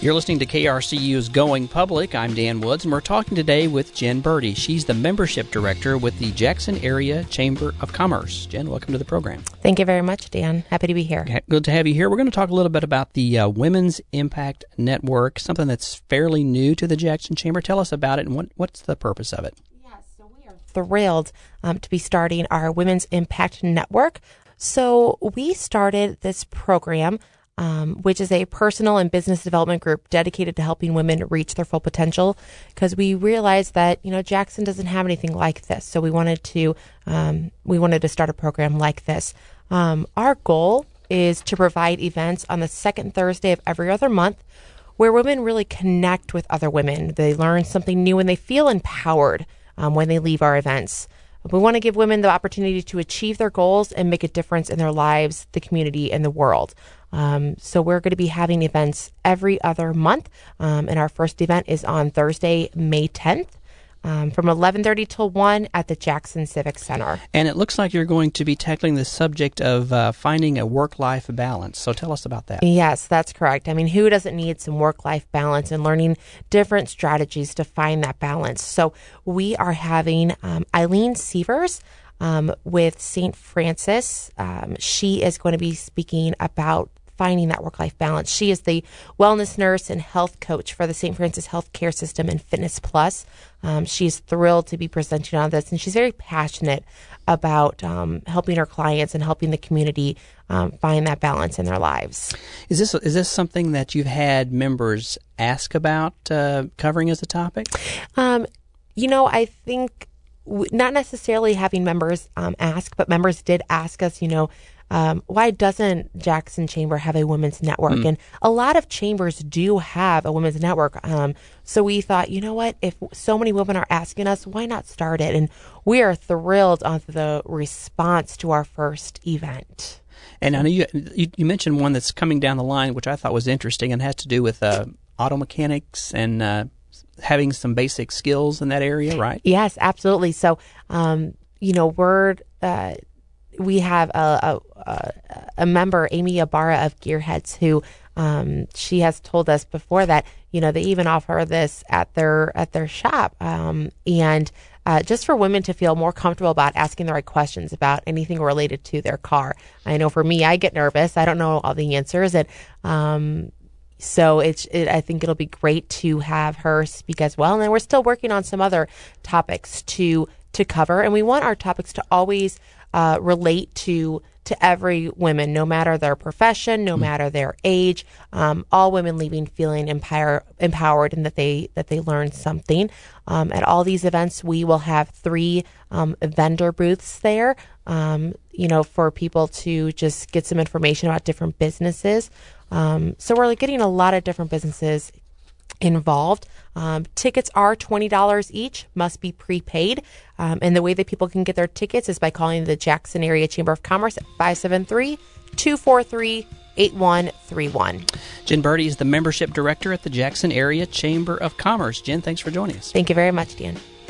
You're listening to KRCU's Going Public. I'm Dan Woods, and we're talking today with Jen Birdie. She's the Membership Director with the Jackson Area Chamber of Commerce. Jen, welcome to the program. Thank you very much, Dan. Happy to be here. Good to have you here. We're going to talk a little bit about the Women's Impact Network, something that's fairly new to the Jackson Chamber. Tell us about it and what's the purpose of it. Yes, so we are thrilled to be starting our Women's Impact Network. So we started this program which is a personal and business development group dedicated to helping women reach their full potential, because we realized that, Jackson doesn't have anything like this. So we wanted to start a program like this. Our goal is to provide events on the second Thursday of every other month where women really connect with other women. They learn something new and they feel empowered when they leave our events. We want to give women the opportunity to achieve their goals and make a difference in their lives, the community, and the world. So we're going to be having events every other month. And our first event is on Thursday, May 10th, from 11:30 till 1 at the Jackson Civic Center. And it looks like you're going to be tackling the subject of finding a work-life balance. So tell us about that. Yes, that's correct. I mean, who doesn't need some work-life balance and learning different strategies to find that balance? So we are having Eileen Sievers with St. Francis. She is going to be speaking about finding that work-life balance. She is the wellness nurse and health coach for the St. Francis Healthcare System and Fitness Plus. She's thrilled to be presenting on this, and she's very passionate about helping her clients and helping the community find that balance in their lives. Is this something that you've had members ask about covering as a topic? I think not necessarily having members ask, but members did ask us, why doesn't Jackson Chamber have a women's network? And a lot of chambers do have a women's network. So we thought, if so many women are asking us, why not start it? And we are thrilled on the response to our first event. And I know you mentioned one that's coming down the line, which I thought was interesting and has to do with auto mechanics and having some basic skills in that area, right? Yes, absolutely. So, we have a member, Amy Ibarra of Gearheads, who she has told us before that they even offer this at their shop, and just for women to feel more comfortable about asking the right questions about anything related to their car. I know for me, I get nervous. I don't know all the answers, and so I think it'll be great to have her speak as well. And then we're still working on some other topics to cover, and we want our topics to always relate to every woman, no matter their profession, no matter their age, all women leaving feeling empowered and that they learned something. At all these events, we will have 3 vendor booths there, for people to just get some information about different businesses. So we're getting a lot of different businesses involved. Tickets are $20 each, must be prepaid. And the way that people can get their tickets is by calling the Jackson Area Chamber of Commerce at 573-243-8131. Jen Birdie is the Membership Director at the Jackson Area Chamber of Commerce. Jen, thanks for joining us. Thank you very much, Dan.